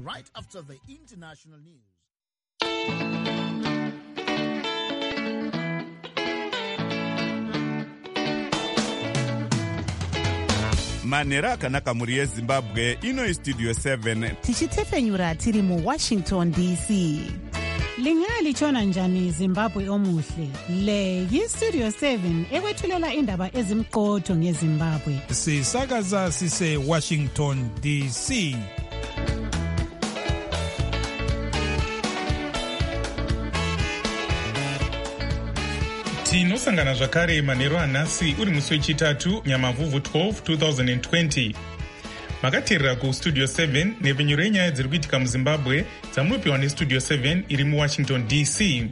right after the international news. manhero akanaka mhuri yezimbabwe. ino Studio 7 tichitefenyura tiri muWashington DC. Lingalitshona njani Zimbabwe omuhle? Le yiStudio 7 ekwethulela indaba ezimqotho ngeZimbabwe. Sisakaza sise Washington DC. Tinosangana zvakare manhero anhasi uri musi wechitatu Nyamavhuvhu 12 2020. Makateerera kuStudio 7 nepfenyuro yenyaya dziri kuitika muZimbabwe dzamunopiwa neStudio 7 iri muWashington DC.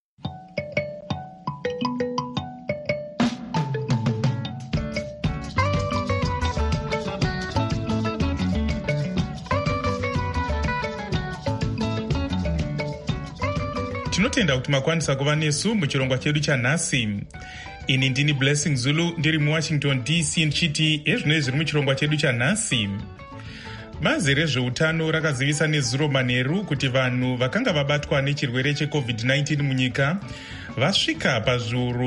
Tinotenda kuti makwanisa kuva nesu muchirongwa chedu chanhasi. Ini ndini Blessing Zulu ndiri muWashington DC ndichiti ezvinoi zviri muchirongwa chedu chanhasi. Bazi rezveutano rakazivisa nezuro manheru kuti vanhu vakanga vabatwa nechirwere cheCovid-19 munyika vasvika pazviuru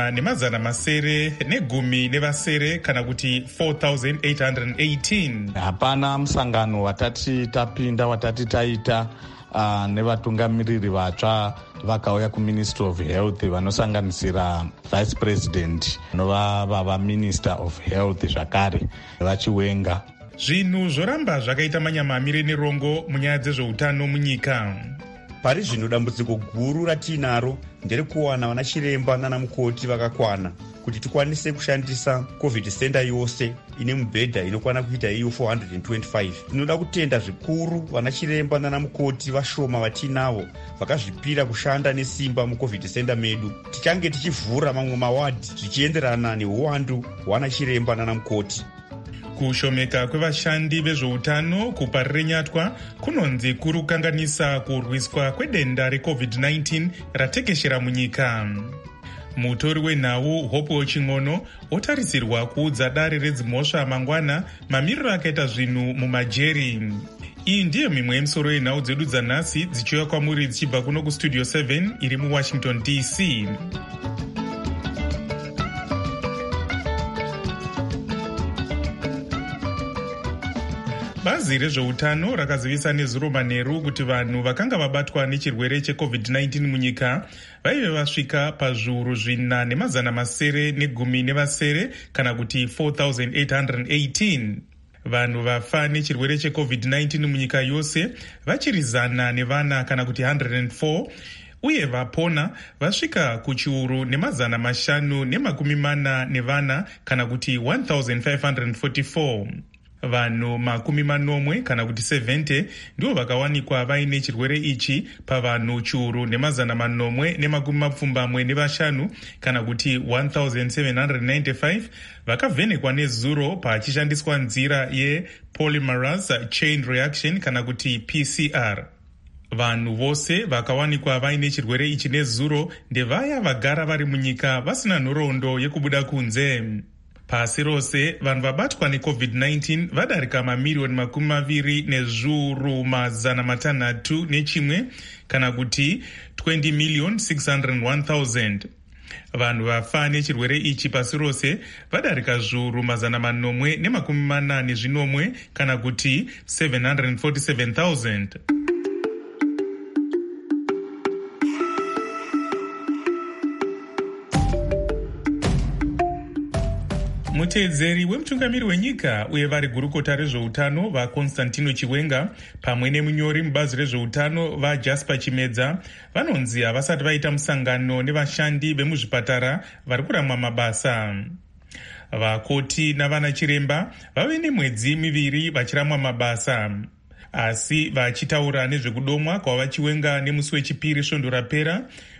4,910 kana kuti 4,818. Hapana musangano watati tapinda watati taita nevatungamiriri vatsva vakauya kuMinistry of Health vanosanganisira Vice President nova Minister of Health zvakare vachiwenga. Zvinhu zvoramba zvakaita manyamamire nerongo munyaya dzezveutano munyika. Pari zvino dambudziko guru ratinaro nderekuwana vana chiremba nana mukoti vakakwana kuti tikwanise kushandisa COVID center yose ine mubhedha inokwana kuita iyo 425. Tinoda kutenda zvikuru vana chiremba nana mukoti vashoma vatinavo vakazvipira kushanda nesimba muCovid center medu. Tichange tichivhura mamwe mawadhi zvichienderana neuwandu hwana chiremba nana mukoti. Kushomeka kwevashandi vezveutano kuparire nyatwa kunonzi kuri kukanganisa kurwiswa kwedenda reCovid-19 ratekeshera munyika. Mutori wenhau Hope Ching'ono otarisirwa kuudza dare redzimhosva mangwana mamiriro akaita zvinhu mumajeri. Iyi ndiyo mimwe yemisoro yenhau dzedu dzanhasi dzichiuya kwamuri dzichibva kuno kuStudio 7 iri muWashington DC. Bazi rezveutano rakazivisa nezuro manheru kuti vanhu vakanga vabatwa nechirwere cheCovid-19 munyika vaive vasvika pazviuru 4,910 kana kuti 4,818. Vanhu vafa nechirwere cheCovid-19 munyika yose vachiri 100 kana kuti 104, uye vapona vasvika kuchiuru 540 kana kuti 1,544. Vanhu 40 kana kuti 70 ndivo vakawanikwa vaine chirwere ichi pavanhu chiuru 475 kana kuti 1,795 vakavhenekwa nezuro pachishandiswa nzira yepolymerase chain reaction kana kuti PCR. Vanhu vose vakawanikwa vaine chirwere ichi nezuro ndevaya vagara vari munyika vasina nhoroondo yekubuda kunze. Pasi rose vanhu vabatwa neCovid-19 vadarika mamiliyoni 20,601 kana kuti 20,601,000. Vanhu vafa nechirwere ichi pasi rose vadarika zviuru 480 kana kuti 747,000. Muteedzeri wemutungamiri wenyika uye vari gurukota rezveutano vaConstantino Chiwenga pamwe nemunyori mubazi rezveutano vaJasper Chimedza vanonzi havasati vaita musangano nevashandi vemuzvipatara vari kuramwa mabasa. Vakoti navana chiremba vave nemwedzi miviri vachiramwa mabasa. Asi vachitaura nezvekudomwa kwava Chiwenga nemusi wechipiri svondo rapera,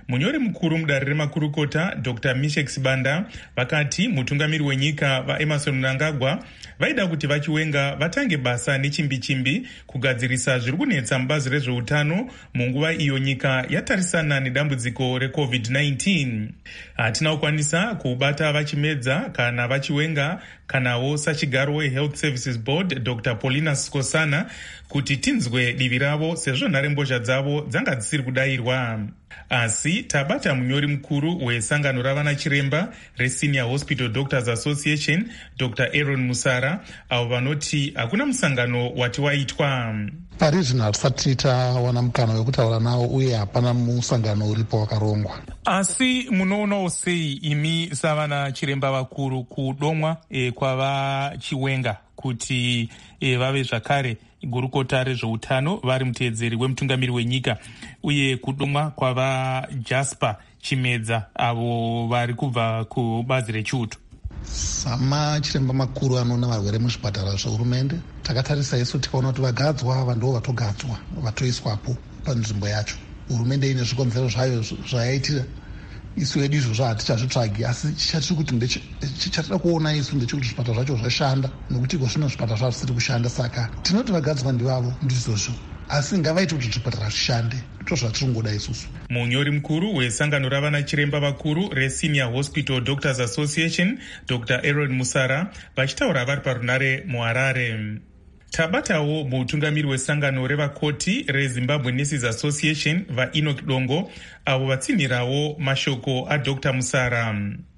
Munyori mukuru mudare remakurukota Dr. Mishek Sibanda vakati mutungamiri wenyika vaEmmerson Mnangagwa vaida kuti vachiwenga vatange basa nechimbi-chimbi kugadzirisa zviri kunetsa mubazi rezveutano munguva iyo nyika yatarisana nedambudziko reCovid-19. Hatina kukwanisa kubata vachimedza kana vachiwenga kanawo sachigaro weHealth Services Board Dr. Paulina Skosana kuti tinzwe divi ravo sezvo nharembozha dzavo dzanga dzisiri kudayirwa. Asi tabata munyori mukuru wesangano ravana chiremba reSenior Hospital Doctors Association Dr. Aaron Musara avo vanoti hakuna musangano wati waitwa. Parizvino hatisati tawana mukana wekutaura nawo uye hapana musangano uripo wakarongwa. Asi munoonawo sei imi savana chiremba vakuru kudomwa kwavachiwenga kuti vave zvakare gurukota rezveutano vari muteedzeri wemutungamiri wenyika uye kudomwa kwava Jasper Chimedza avo vari kubva kubazi rechiuto? Samachiremba makuru anoona varwere muzvipatara zvehurumende takatarisa isu tikaona kuti vagadzwa ava ndo vatogadzwa vatoiswapo panzvimbo yacho. Hurumende ine zvikonzero zvayo zvayaitira isu vedu izvozvo hatichazvitsvagi, asi chatiri kuti chatida kuona isu ndechekuti zvipatara zvacho zvashanda, nekuti iko zvino zvipatara zvisiri kushanda, saka tinoti vagadzwa ndivavo ndizvozvo, asi ngavaiti kuti zvipatara zvishande, ndozvatiringoda isusu. Munyori mukuru wesangano ravana chiremba vakuru reSenior Hospital Doctors Association Dr. Aaron Musara vachitaura vari parunare muHarare. Tabatawo mutungamiri wesangano revakoti reZimbabwe Nurses Association vaEnoch Dongo avo vatsinhirawo mashoko aDr. Musara.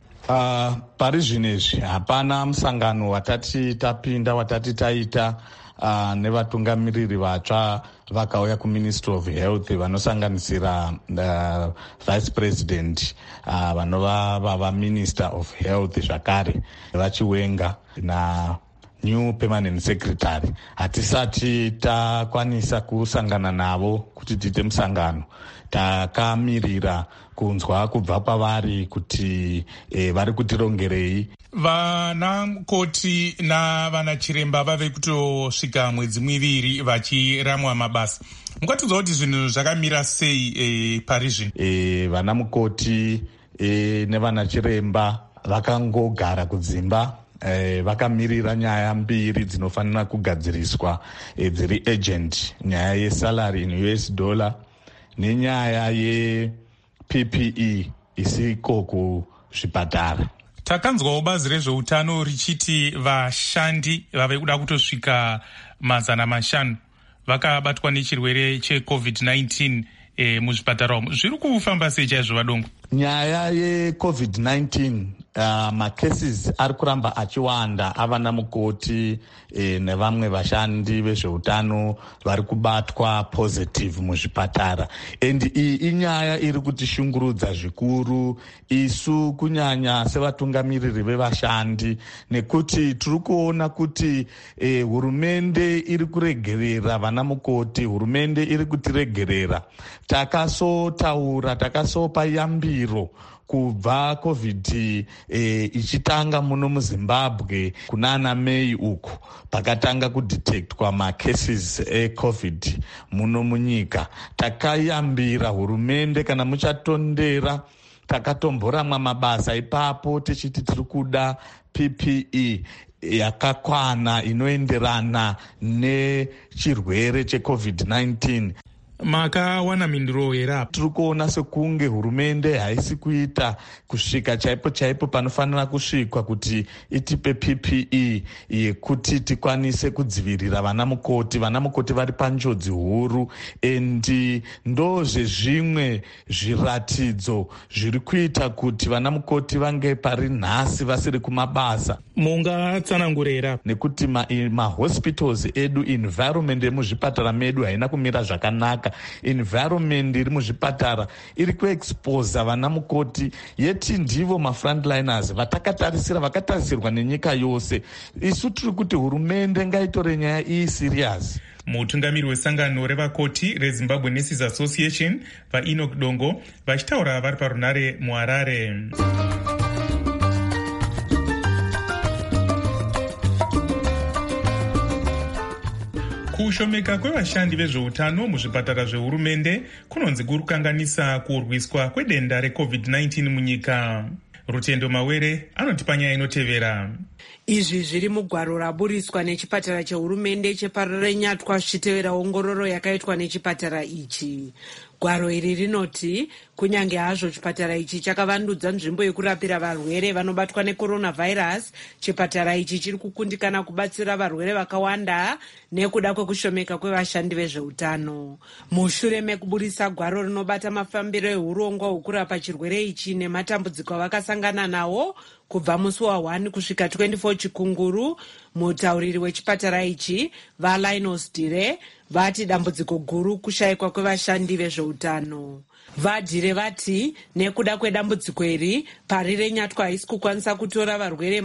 Pari zvinezvi hapana musangano watati tapinda watati taita nevatungamiriri vatsva vakauya kuMinistry of Health vanosanganisira Vice President vanova vava Minister of Health zvakare vachiwenga na New Permanent Secretary. Hatisati takwanisa kusangana navo kuti tiite musangano. Takamirira kunzwa kubva pavari kuti vari kutirongerei. Vana mukoti navana chiremba vave kutosvika mwedzi miviri vachiramwa mabasa. Mukatidza kuti zvinhu zvakamira sei pari zvino? Vana mukoti nevana chiremba vakangogara kudzimba. Vakamirira nyaya mbiri dzinofanira kugadziriswa dziri urgent, nyaya yesalary in US dollar nenyaya yePPE isiko kuzvipatara. Takanzwawo bazi rezveutano richiti vashandi vave kuda kutosvika 500 vakabatwa nechirwere cheCovid-19 muzvipatara umo. Zviri kufamba sei chaizvo vadongo? Nyaya yeCovid-19 macases ari kuramba achiwanda avana mukoti nevamwe vashandi vezveutano vari kubatwa positive muzvipatara, and iyi inyaya iri kutishungurudza zvikuru isu kunyanya sevatungamiriri vevashandi, nekuti tiri kuona kuti hurumende iri kuregerera vana mukoti, hurumende iri kutiregerera. Takasotaura, takasopa yambiro kubva COVID ichitanga muno muZimbabwe kunana May uku pakatanga kudetectwa macases eCovid muno munyika. Takayambira hurumende kana muchatondera, takatomboramwa mabasa ipapo tichiti tiri kuda PPE yakakwana inoenderana nechirwere cheCovid-19. Makawana mindiro here? Tiri kuona sekunge hurumende haisi kuita kusvika chaipo chaipo panofanira kusvikwa kuti itipe PPE yekuti tikwanise kudzivirira vana mukoti. Vana mukoti vari panjodzi huru, endi ndozve zvimwe zviratidzo zviri kuita kuti vana mukoti vange pari nhasi vasiri kumabasa. Mungatsanangurira nekuti mahospitals edu, environment yemuzvipatara medu haina kumira zvakanaka. Environment iri muzvipatara iri kuexposa vana mukoti, yeti ndivo mafrontliners vatakatarisira, vakatarisirwa nenyika yose. Isu tiri kuti hurumende ngaitore nyaya iyi serious. Mutungamiri wesangano revakoti reZimbabwe Nurses Association vaEnoch Dongo vachitaura vari parunare muHarare. Kushomeka kwevashandi vezveutano muzvipatara zvehurumende kunonzi kurukanganisa kurwiswa kwedenda reCovid-19 munyika. Rutendo Mawere anoti panyaya inotevera. Izvi zviri mugwaro raburiswa nechipatara chehurumende cheparenyatwa zvichitevera ongororo yakaitwa nechipatara ichi. Gwaro iri rinoti kunyange hazvo chipatara ichi chakavandudza nzvimbo yekurapira varwere vanobatwa necoronavirus, chipatara ichi chiri kukundikana kubatsira varwere vakawanda nekuda kwekushomeka kwevashandi vezveutano. Mushure mekuburisa gwaro rinobata mafambiro ehurongwa hwekurapa chirwere ichi nematambudziko avakasangana nawo kubva musi wa1 kusvika 24 chikunguru, mutauriri wechipatara ichi vaLinus Dire vati dambudziko guru kushayikwa kwevashandi vezveutano. Vadhire vati nekuda kwedambudziko iri, parirenyatwa haisi kukwanisa kutora varwere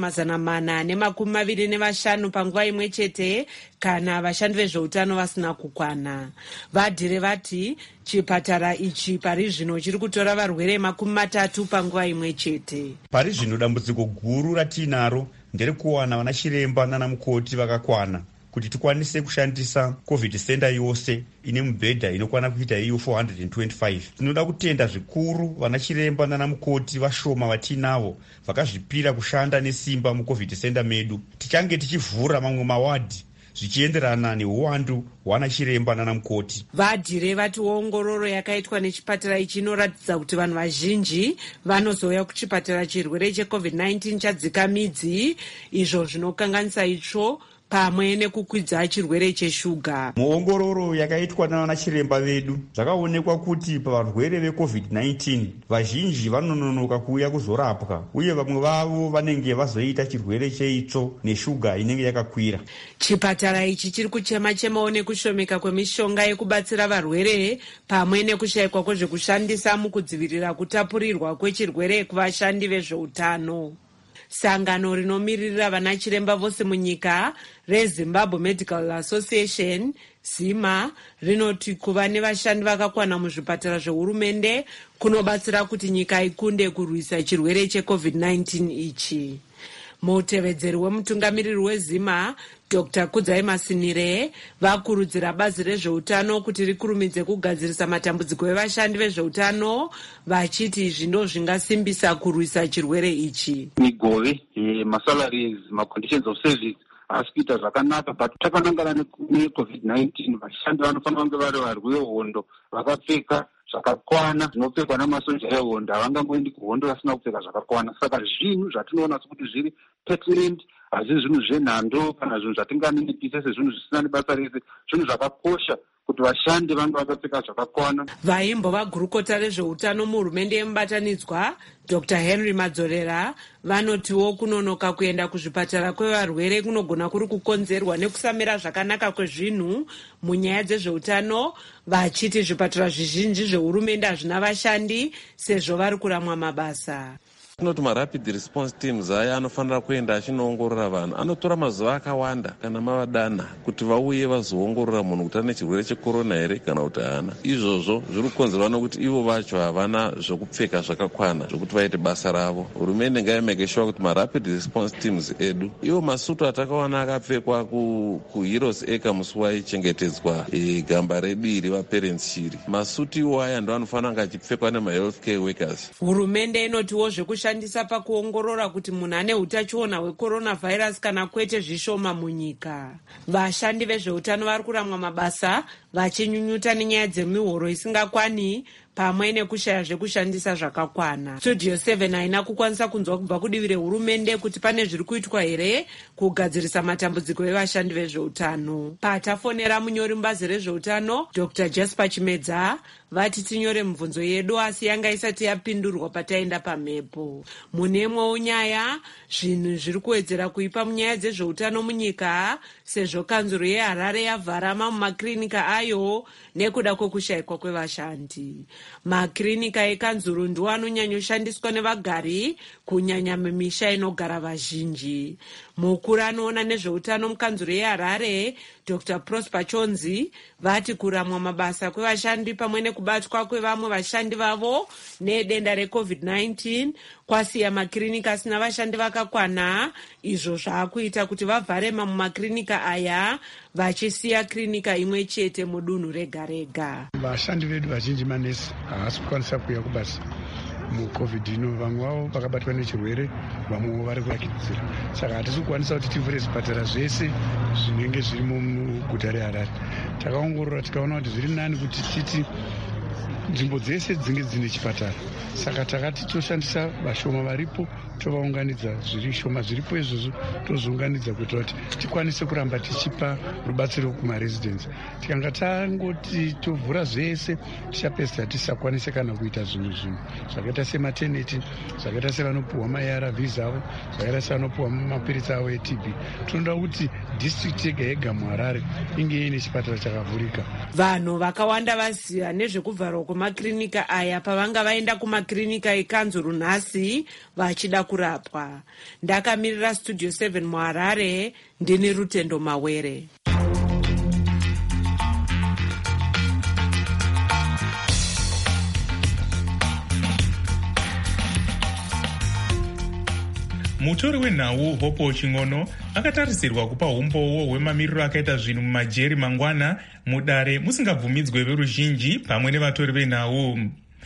425 panguva imwe chete kana vashandi vezveutano vasina kukwana. Vadhire vati chipatara ichi pari zvino chiri kutora varwere 30 panguva imwe chete. Pari zvino dambudziko guru ratinaro nderekuwana vana chiremba nana mukoti vakakwana kuti tikwanise kushandisa COVID center yose ine mubhedha inokwana kuita iyo 425. Tinoda kutenda zvikuru vana chiremba nana mukoti vashoma vatinavo vakazvipira kushanda nesimba muCovid center medu. Tichange tichivhura mamwe mawadhi zvichienderana neuwandu hwana chiremba nana mukoti. Vadhire vati ongororo yakaitwa nechipatara ichi inoratidza kuti vanhu vazhinji vanozouya kuchipatara chirwere cheCovid-19 chadzika midzi, izvo zvinokanganisa itsvo pamwe nekukwidza chirwere cheshuga. Muongororo yakaitwa navana chiremba vedu zvakaonekwa kuti pavarwere veCovid-19 vazhinji vanononoka kuuya kuzorapwa uye vamwe vavo vanenge vazoita chirwere cheitsvo neshuga inenge yakakwira. Chipatara ichi chiri kuchema-chemawo nekushomeka kwemishonga yekubatsira varwere pamwe nekushayikwa kwezvekushandisa mukudzivirira kutapurirwa kwechirwere kuvashandi vezveutano. Sangano rinomiririra vana chiremba vose munyika reZimbabwe Medical Association ZIMA rinoti kuva nevashandi vakakwana muzvipatara zvehurumende kunobatsira kuti nyika ikunde kurwisa chirwere cheCovid-19 ichi. Mutevedzeri wemutungamiriri weZIMA Dr. Kudzai Masinire vakurudzira bazi rezveutano kuti rikurumidze kugadzirisa matambudziko evashandi vezveutano, vachiti izvi ndo zvingasimbisa kurwisa chirwere ichi. Migove, masalaries, conditions of service asi kuita zvakanaka, but takanangana neCovid-19 vashandi vanofanira kunge vari varwi vehondo vakapfeka zvakakwana zvinopfekwa namasoja ehondo. Havangangoendi kuhondo vasina kupfeka zvakakwana. Saka zvinhu zvatinoona sokuti zviri pertinent, hazvi zvinhu zvenhando kana zvinhu zvatinganinipisa sezvinhu zvisina nebasa rese, zvinhu zvakakosha kuti vashandi vange vakapfeka zvakakwana. Vaimbova gurukota rezveutano muhurumende yemubatanidzwa Dr. Henry Madzorera vanotiwo kunonoka kuenda kuzvipatara kwevarwere kunogona kuri kukonzerwa nekusamira zvakanaka kwezvinhu munyaya dzezveutano, vachiti zvipatara zvizhinji zvehurumende hazvina vashandi sezvo vari kuramwa mabasa. Tinoti marapid response teams aya anofanira kuenda achinoongorora vanhu, anotora mazuva akawanda kana mavadana kuti vauye vazoongorora munhu kuti ane chirwere chekorona here kana kuti haana. Izvozvo zviri kukonzerwa nokuti ivo vacho havana zvokupfeka zvakakwana zvokuti vaite basa ravo. Hurumende ngaimeke sure kuti marapid response teams edu ivo masutu atakawana akapfekwa kuHeroes Acre musi waichengetedzwa gamba rediri vaparents shiri, masutu iwo aya ndo anofanira kunge achipfekwa nemahealthcare workers. Hurumende inotiwo zvekushandisa pakuongorora kuti munhu ane utachiona hwecoronavirus kana kwete zvishoma munyika. Vashandi vezveutano vari kuramwa mabasa vachinyunyuta nenyaya dzemihoro isingakwani pamwe nekushaya zvekushandisa zvakakwana. Studio 7 haina kukwanisa kunzwa kubva kudivi rehurumende kuti pane zviri kuitwa here kugadzirisa matambudziko evashandi vezveutano. Patafonera munyori mubazi rezveutano Dr. Jasper Chimedza vati tinyore mibvunzo yedu asi yanga isati yapindurwa pataenda pamhepo. Munemwewo nyaya zvinhu zviri kuwedzera kuipa munyaya dzezveutano munyika sezvo kanzuro yeHarare yavharama mumakirinika ayo nekuda kwekushayikwa kwevashandi. Makirinika ekanzuro ndiwo anonyanyoshandiswa nevagari kunyanya mumisha inogara vazhinji. Mukuru anoona nezveutano mukanzuro yeHarare Dr. Prosper Chonzi vati kuramwa mabasa kwevashandi pamwe nekubatwa kwevamwe vashandi vavo nedenda reCovid-19 kwasiya makirinika asina vashandi vakakwana, izvo zvaakuita kuti vavhare mumakirinika makirinika aya vachisiya kirinika imwe chete mudunhu rega rega. Vashandi vedu vazhinji manesi havasi kukwanisa kuuya kubasa mucovid ino, vamwe vavo vakabatwa nechirwere, vamwewo vari kuyakidzira. Saka hatisi kukwanisa kuti tivhure zvipatara zvese zvinenge zviri muguta reHarare. Takaongorora tikaona kuti zviri nani kuti titi nzvimbo dzese dzinge dzine chipatara. Saka takati toshandisa vashoma varipo tovaunganidza, zviri shoma zviripo izvozvo tozviunganidza kuitira kuti tikwanise kuramba tichipa rubatsiro kumaresidents. Tikanga tangoti tovhura zvese tichapedzisa tisakwanise kana kuita zvimwe zvinhu zvakaita semateneti, zvakaita sevanopuhwa maARVs avo, zvakaita sevanopuhwa mapiritsi avo eTB. Tinoda kuti district yega yega muHarare inge ine chipatara chakavhurika. Vanhu vakawanda vaziva nezvekuvharwa kwemakirinika aya pavanga vaenda kumakirinika ekanzuru runhasi vachida kurapwa. Ndakamirira Studio 7 muHarare, ndini Rutendo Mawere. Mutori wenhau Hopo Ching'ono akatarisirwa kupa umbowo hwemamiriro akaita zvinhu mumajeri mangwana mudare musingabvumidzwe veruzhinji pamwe nevatori venhau.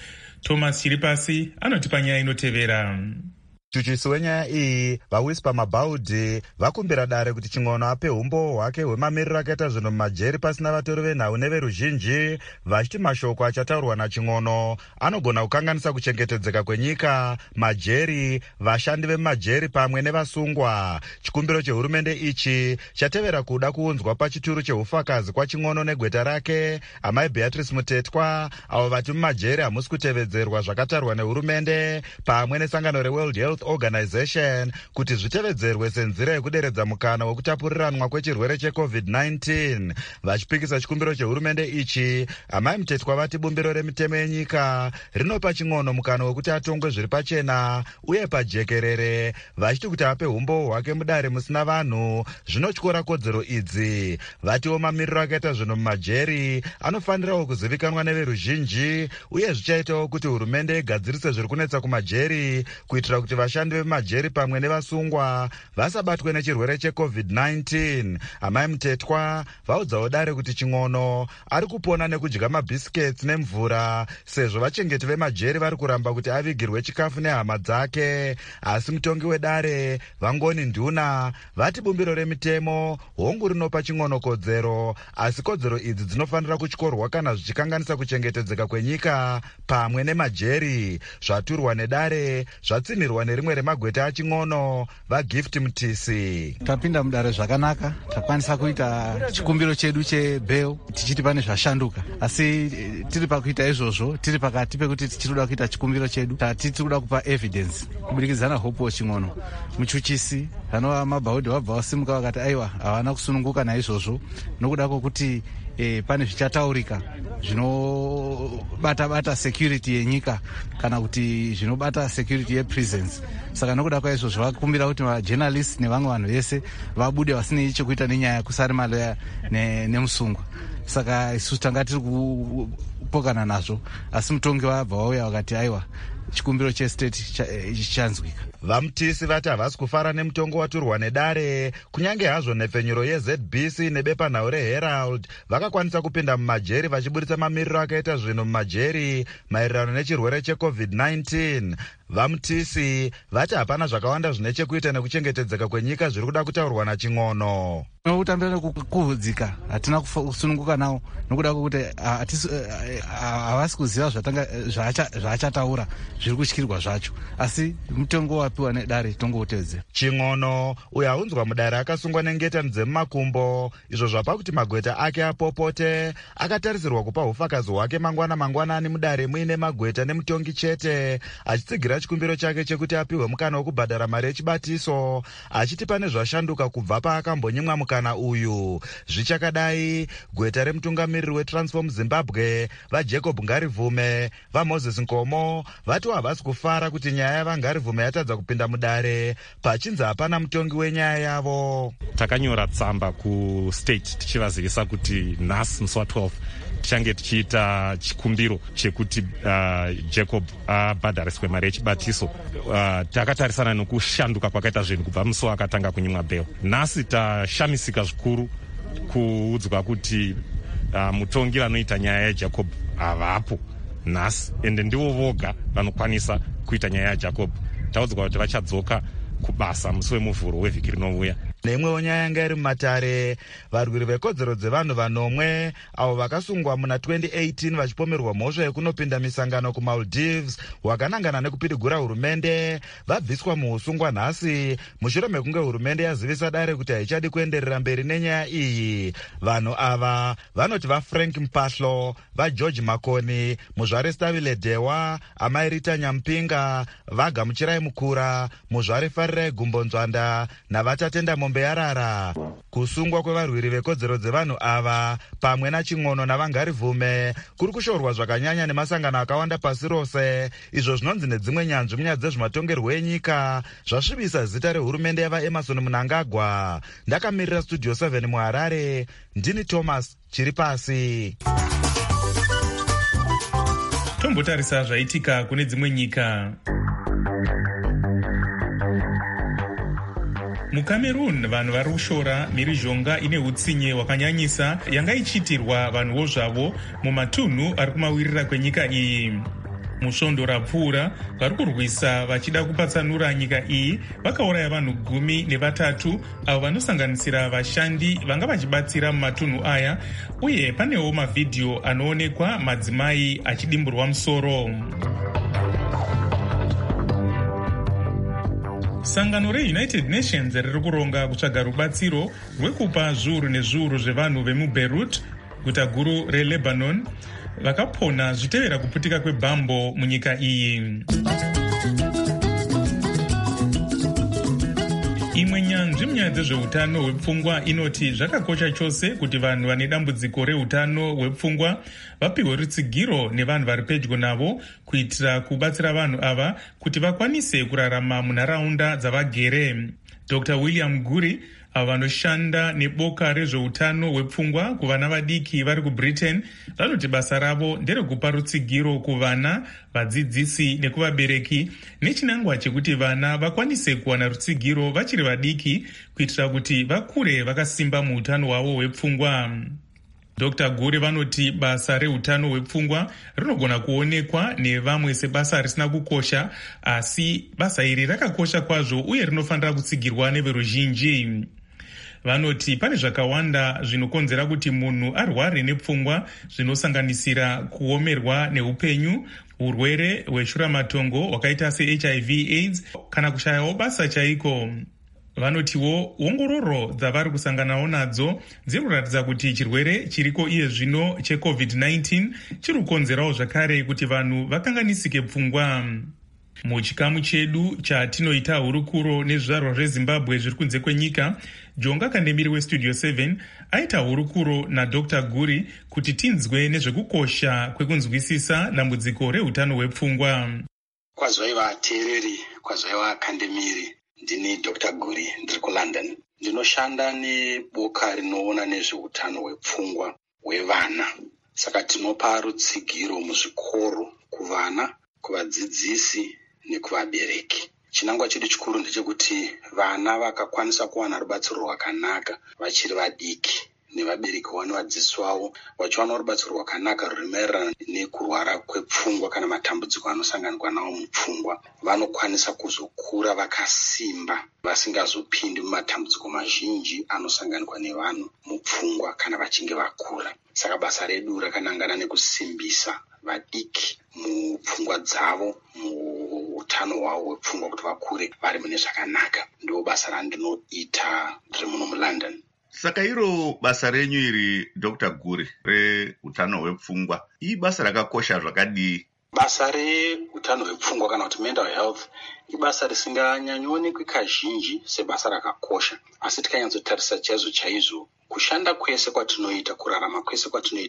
Thomas Chiripasi anotipa nyaya inotevera. Mchuchisi wenyaya iyi vaWhisper Mabhaudhi vakumbira dare kuti Ching'ono ape umbowo hwake hwemamiriro akaita zvinhu mumajeri pasina vatori venhau neveruzhinji, vachiti mashoko achataurwa naChing'ono anogona kukanganisa kuchengetedzeka kwenyika, majeri, vashandi vemumajeri pamwe nevasungwa. Chikumbiro chehurumende ichi chatevera kuda kuunzwa pachituru cheufakazi kwaChing'ono negweta rake amai Beatrice Mutetwa, avo vati mumajeri hamusi kutevedzerwa zvakatarwa nehurumende pamwe nesangano reWorld Health Organization kuti zvitevedzerwe senzira yekuderedza mukana wekutapuriranwa kwechirwere cheCovid-19. Vachipikisa chikumbiro chehurumende ichi, amai Mutetwa vati bumbiro remitemo yenyika rinopa Ching'ono mukana wekuti atongwe zviri pachena uye pajekerere, vachiti kuti ape umbowo hwake mudare musina vanhu zvinotyora kodzero idzi. Vatiwo mamiriro akaita zvinhu mumajeri anofanirawo kuzivikanwa neveruzhinji uye zvichaitawo kuti hurumende igadzirise zviri kunetsa kumajeri kuitira kuti vashandi vemumajeri pamwe nevasungwa vasabatwe nechirwere cheCovid-19. Amai Mutetwa vaudzawo dare kuti Ching'ono ari kupona nekudya mabhisiketsi nemvura sezvo vachengeti vemajeri vari kuramba kuti avigirwe chikafu nehama dzake. Asi mutongi wedare Vangoni Nduna vati bumbiro remitemo hongu rinopa Ching'ono kodzero, asi kodzero idzi dzinofanira kutyorwa kana zvichikanganisa kuchengetedzeka kwenyika pamwe nemajeri. Zvaturwa nedare zvatsinirwa nerimwe remagweta aChing'ono, vaGift Mutisi. Tapinda mudare zvakanaka, takwanisa kuita chikumbiro chedu chebail tichiti pane zvashanduka, asi tiri pakuita izvozvo tiri pakati pekuti tichitoda kuita chikumbiro chedu tiri kuda kupa evidence kubudikidzana Hope Ching'ono. Muchuchisi hanova Mabhaudhi wabva wasimuka vakati aiwa havana kusununguka naizvozvo nokuda kwokuti pane zvichataurika zvinobata security yenyika kana kuti zvinobata security yeprisons. Saka nokuda kwaizvozvo vakumbira kuti majournalists nevamwe vanhu vese vabude vasinei chekuita nenyaya yekusari maloya nemusungwa. Saka isusu tanga tiri kupokana nazvo, asi mutongi wabva wauya vakati aiwa chikumbiro chestate chichanzwika. Vamutisi vati havasi kufara nemutongo waturwa nedare, kunyange hazvo nhepfenyuro yeZBC nebepanhau reHerald vakakwanisa kupinda mumajeri vachiburitsa mamiriro akaita zvinhu mumajeri maererano nechirwere cheCovid-19. Vamutisi vati hapana zvakawanda zvine chekuita nekuchengetedzeka kwenyika zviri kuda kutaurwa naChing'ono. Utambira kuhudzika hatina kusununguka nawo nokuda kwokuti havasi kuziva zvaachataura zviri kutyirwa zvacho, asi mutongo wapiwa nedare tongoutevedzera. Ching'ono uyo aunzwa mudare akasungwa nengetani dzemumakumbo, izvo zvapa kuti magweta ake apopote. Akatarisirwa kupa ufakazi hwake mangwanani mudare muine magweta nemutongi chete, achitsigira chikumbiro chake chekuti apiwe mukana wekubhadhara mari yechibatiso, achiti pane zvashanduka kubva paakambonyimwa mukana uyu. Zvichakadai, gweta remutungamiriri weTransform Zimbabwe vaJacob Ngarivhume, vaMoses Nkomo vati isu havasi kufara kuti nyaya yavangarivhume yatadza kupinda mudare pachinzi hapana mutongi wenyaya yavo. Takanyora tsamba kustate tichivazivisa kuti nhasi musi wa12 tichange tichiita chikumbiro chekuti Jacob abhadhariswe mari yechibatiso. Takatarisana nekushanduka kwakaita zvinhu kubva musi wakatanga kunyimwa bail. Nhasi tashamisika zvikuru kuudzwa kuti mutongi vanoita nyaya yaJacob havapo nhasi, ende ndivo voga vanokwanisa kuita nyaya yaJacob. Taudzwa kuti vachadzoka kubasa musi wemuvhuro wevhiki rinouya. Neimwewo nyaya yanga iri mumatare, varwiri vekodzero dzevanhu vanomwe avo vakasungwa muna 2018 vachipomerwa mhosva yekunopinda misangano kuMaldives wakanangana nekupidigura hurumende vabviswa muusungwa nhasi mushure mekunge hurumende yazivisa dare kuti haichadi kuenderera mberi nenyaya iyi. Vanhu ava vanoti vaFrank Mpahlo, vaGeorge Makoni, muzvare Stavile Dewa, Amairita Nyampinga, vaGamuchirai Mukura, muzvare Farirai Gumbonzwanda navatatenda Yarara. Kusungwa kwevarwiri vekodzero dzevanhu ava pamwe naching'ono navangarivhume kuri kushorwa zvakanyanya nemasangano akawanda pasi rose, izvo zvinonzi nedzimwe nyanzvi munyaya dzezvematongerwo enyika zvasvibisa zita rehurumende yavaEmerson Mnangagwa. Ndakamirira Studio 7 muHarare, ndini Thomas Chiripasi. Tombotarisa zvaitika kune dzimwe nyika. MuCameroon vanhu vari kushora mhirizhonga ine utsinye hwakanyanyisa yanga ichiitirwa vanhuwo zvavo mumatunhu ari kumawirira kwenyika iyi. Musvondo rapfuura vari kurwisa vachida kupatsanura nyika iyi vakauraya vanhu 13 avo vanosanganisira vashandi vanga vachibatsira mumatunhu aya, uye panewo mavhidhiyo anoonekwa madzimai achidimburwa musoro. Sangano reUnited Nations riri kuronga kutsvaga rubatsiro rwekupa zviuru nezviuru zvevanhu vemuBeirut, guta guru reLebanon, vakapona zvitevera kuputika kwebhambo munyika iyi. Imwe nyanzvi munyaya dzezveutano hwepfungwa inoti zvakakosha chose kuti vanhu vane dambudziko reutano hwepfungwa vapiwe rutsigiro nevanhu vari pedyo navo kuitira kubatsira vanhu ava kuti vakwanise kurarama munharaunda dzavagere. Dr. William Guri, avo vanoshanda neboka rezveutano hwepfungwa kuvana vadiki vari kuBritain, vanoti basa ravo nderekupa rutsigiro kuvana, vadzidzisi nekuvabereki nechinangwa chekuti vana vakwanise kuwana rutsigiro vachiri vadiki kuitira kuti vakure vakasimba muutano hwavo hwepfungwa. Dr. Guri vanoti basa reutano hwepfungwa rinogona kuonekwa nevamwe sebasa risina kukosha, asi basa iri rakakosha kwazvo uye rinofanira kutsigirwa neveruzhinji. Vanoti pane zvakawanda zvinokonzera kuti munhu arware nepfungwa, zvinosanganisira kuomerwa neupenyu, urwere hweshuramatongo hwakaita seHIV AIDS kana kushayawo basa chaiko. Vanotiwo ongororo dzavari kusanganawo nadzo dziri kuratidza kuti chirwere chiriko iye zvino cheCovid-19 chiri kukonzerawo zvakare kuti vanhu vakanganisike pfungwa. Muchikamu chedu chatinoita hurukuro nezvizvarwa zveZimbabwe zviri kunze kwenyika, Jonga Kandemiri weStudio 7 aita hurukuro naDr. Guri kuti tinzwe nezvekukosha kwekunzwisisa dambudziko reutano hwepfungwa. Kwazvaiva teereri, kwazvaiva Kandemiri. Ndini Dr. Guri, ndiri kuLondon. Ndinoshanda neboka rinoona nezveutano hwepfungwa hwevana. Saka tinopa rutsigiro muzvikoro kuvana, kuvadzidzisi nekuvabereki. Chinangwa chedu chikuru ndechekuti vana vakakwanisa kuwana rubatsiro rwakanaka vachiri vadiki, nevabereki wavo nevadzidzisi wavo vachiwana rubatsiro rwakanaka rwunomaererana nekurwara kwepfungwa kana matambudziko anosanganikwa nawo mupfungwa, vanokwanisa kuzokura vakasimba vasingazopindi mumatambudziko mazhinji anosanganikwa nevanhu mupfungwa kana vachinge vakura. Saka basa redu rakanangana nekusimbisa vadiki mupfungwa dzavo, muutano hwavo hwepfungwa kuti vakure vari mune zvakanaka. Ndiro basa randinoita ndiri muno muLondon. Saka iro basa renyu iri Dr. Guri reutano hwepfungwa ibasa rakakosha zvakadii? Basa reutano hwepfungwa kana kuti mental health ibasa risinganyanyoonekwi kazhinji sebasa rakakosha, asi tikanyatsotarisa chaizvo chaizvo kushanda kwese kwatinoita, kurarama kwese kwatinoita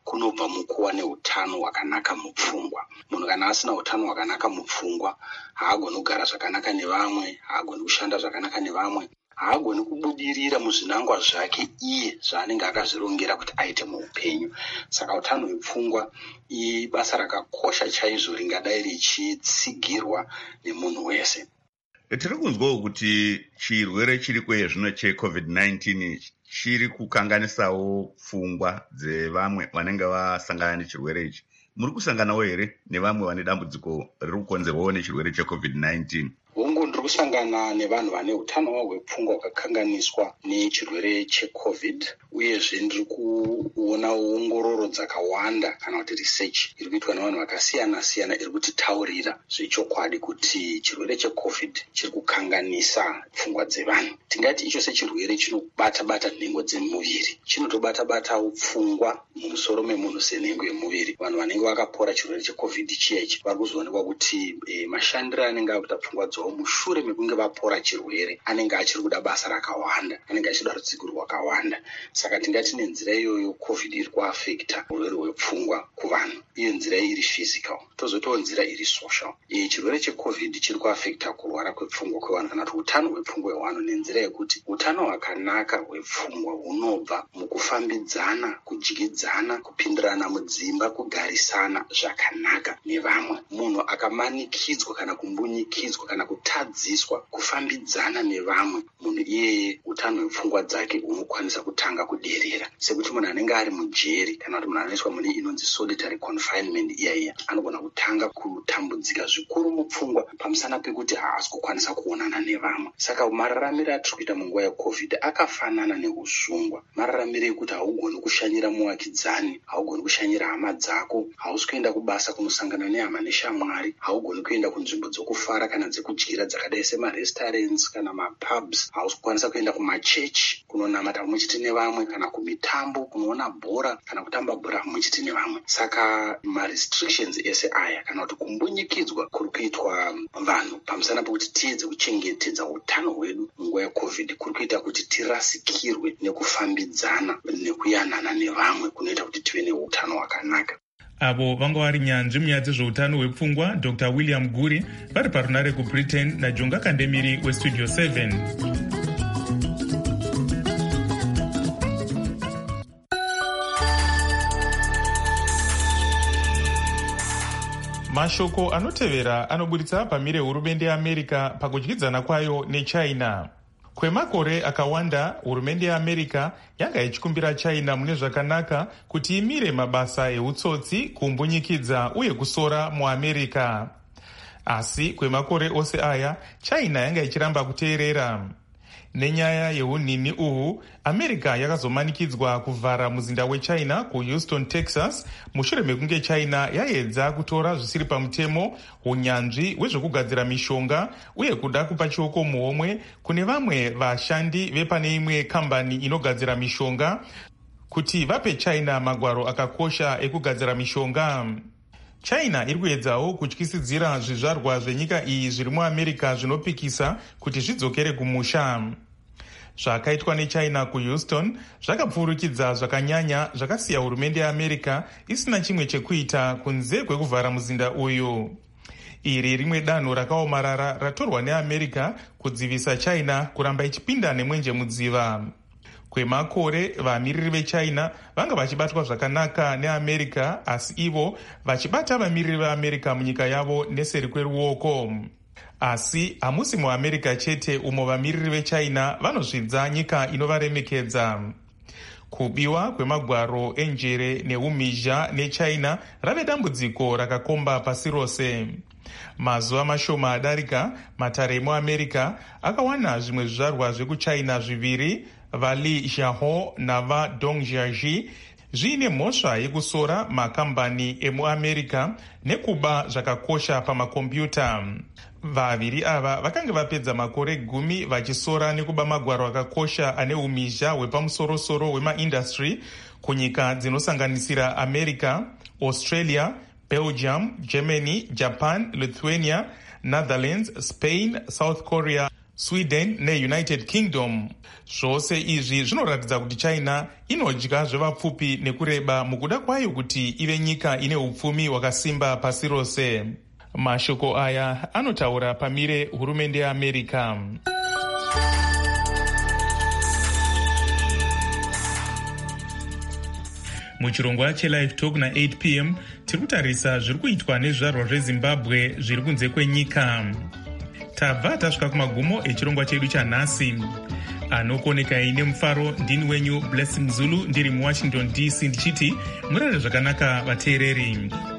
kunobva mukuva neutano hwakanaka mupfungwa. Munhu kana asina utano hwakanaka mupfungwa haagoni kugara zvakanaka nevamwe, haagoni kushanda zvakanaka nevamwe, haagoni kubudirira muzvinangwa zvake iye zvaanenge akazvirongera kuti aite muupenyu. Saka utano hwepfungwa ibasa rakakosha chaizvo ringadai richitsigirwa nemunhu wese. Tiri kunzwawo kuti chirwere chiri kwezvino cheCovid-19 chiri kukanganisawo pfungwa dzevamwe vanenge vasangana nechirwere ichi. Muri kusanganawo here nevamwe vane dambudziko riri kukonzerwawo nechirwere cheCovid-19? Hongu ndiri kusangana nevanhu vane utano hwavo hwepfungwa hwakakanganiswa nechirwere cheCovid, uyezve ndiri kuona ongororo dzakawanda kana kuti research iri kuitwa nevanhu vakasiyana-siyana iri kutitaurira zvechokwadi kuti chirwere cheCovid chiri kukanganisa pfungwa dzevanhu. Tingati icho sechirwere chinobata-bata nhengo dzemuviri, chinotobata-batawo pfungwa mumusoro memunhu senhengo yemuviri. Vanhu vanenge vakapora chirwere cheCovid chiyechi vari kuzoonekwa kuti mashandiro anenge akuita pfungwa dzavo mushure mekunge vapora chirwere anenge achiri kuda basa rakawanda, anenge achida rutsiko rwakawanda. Saka tingati nenzira iyoyo COVID iri kuafekta urwere hwepfungwa kuvanhu. Iyo nzira iri physical, tozotiwo nzira iri social. Chirwere cheCovid chiri kuafekta kurwara kwepfungwa kwevanhu kana kuti utano hwepfungwa hwevanhu nenzira yekuti utano hwakanaka hwepfungwa hunobva mukufambidzana, kudyidzana, kupindirana mudzimba, kugarisana zvakanaka nevamwe. Munhu akamanikidzwa kana kumbunyikidzwa kana kutadziswa kufambidzana nevamwe, munhu iyeye utano hwepfungwa dzake hunokwanisa kutanga kuderera. Sekuti munhu anenge ari mujeri kana kuti munhu anoiswa mune inonzi solitary confinement, iyaiya anogona kutanga kutambudzika zvikuru mupfungwa pamusana pekuti haasi kukwanisa kuonana nevamwe. Saka mararamiro atiri kuita munguva yeCovid akafanana neusungwa. Mararamiro ekuti haugoni kushanyira muvakidzani, haugoni kushanyira hama dzako, hausi kuenda kubasa kunosangana nehama neshamwari, haugoni kuenda kunzvimbo dzokufara kana dzekudyira dzakadai semarestaurants kana mapubs, hausi kukwanisa kuenda kumachechi kunonamata pamwechete nevamwe kana kumitambo kunoona bhora kana kutamba bhora pamwechete nevamwe. Saka marestrictions ese aya kana kuti kumbunyikidzwa kuri kuitwa vanhu pamusana pekuti tiedze kuchengetedza utano hwedu munguva yeCovid kuri kuita kuti tirasikirwe nekufambidzana nekuyanana nevamwe kunoita kuti tive neutano hwakanaka. Avo vanga vari nyanzvi munyaya dzezveutano hwepfungwa Dr. William Guri vari parunare kuBritain naJonga Kandemiri weStudio 7. Mashoko anotevera anoburitsa pamire hurumende yeAmerica pakudyidzana kwayo neChina. Kwemakore akawanda hurumende yeAmerica yanga ichikumbira China mune zvakanaka kuti imire mabasa eutsotsi, kumbunyikidza uye kusora muAmerica. Asi kwemakore ose aya China yanga ichiramba kuteerera. Nenyaya yeunini uhu, America yakazomanikidzwa kuvhara muzinda weChina kuHouston, Texas, mushure mekunge China yaedza kutora zvisiri pamutemo unyanzvi hwezvekugadzira mishonga uye kuda kupa chioko muhomwe kune vamwe vashandi vepane imwe kambani inogadzira mishonga kuti vape China magwaro akakosha ekugadzira mishonga. China iri kuedzawo kutyisidzira zvizvarwa zvenyika iyi zviri muAmerica zvinopikisa kuti zvidzokere kumusha. Zvakaitwa neChina kuHouston zvakapfurukidza zvakanyanya zvakasiya hurumende yeAmerica isina chimwe chekuita kunze kwekuvhara muzinda uyu. Iri rimwe danho rakaomarara ratorwa neAmerica kudzivisa China kuramba ichipinda nemwenje mudziva. Kwemakore vamiriri veChina vanga vachibatwa zvakanaka neAmerica, asi ivo vachibata vamiriri veAmerica munyika yavo neseri kweruoko. Asi hamusi muAmerica chete umo vamiriri veChina vanozvidza nyika inovaremekedza. Kubiwa kwemagwaro enjere neumhizha neChina rave dambudziko rakakomba pasi rose. Mazuva mashoma adarika, matare emuAmerica akawana zvimwe zvizvarwa zvekuChina zviviri, vaLi Xiaohou navaDong Jiaxi, zviine mhosva yekusora makambani emuAmerica nekuba zvakakosha pamakombiyuta. Vaviri ava vakanga vapedza makore 10 vachisora nekuba magwaro akakosha ane umhizha hwepamusorosoro hwemaindastry kunyika dzinosanganisira America, Australia, Belgium, Germany, Japan, Lithuania, Netherlands, Spain, South Korea, Sweden neUnited Kingdom. Zvose izvi zvinoratidza kuti China inodya zvevapfupi nekureba mukuda kwayo kuti ive nyika ine upfumi hwakasimba pasi rose. Mashoko aya anotaura pamire hurumende yeAmerica. Muchirongwa cheLive Talk na8 p.m. tiri kutarisa zviri kuitwa nezvizvarwa zveZimbabwe zviri kunze kwenyika. Tabva tasvika kumagumo echirongwa chedu chanhasi. Anokonekai nemufaro ndini wenyu Blessing Zulu ndiri muWashington DC ndichiti murare zvakanaka vateereri.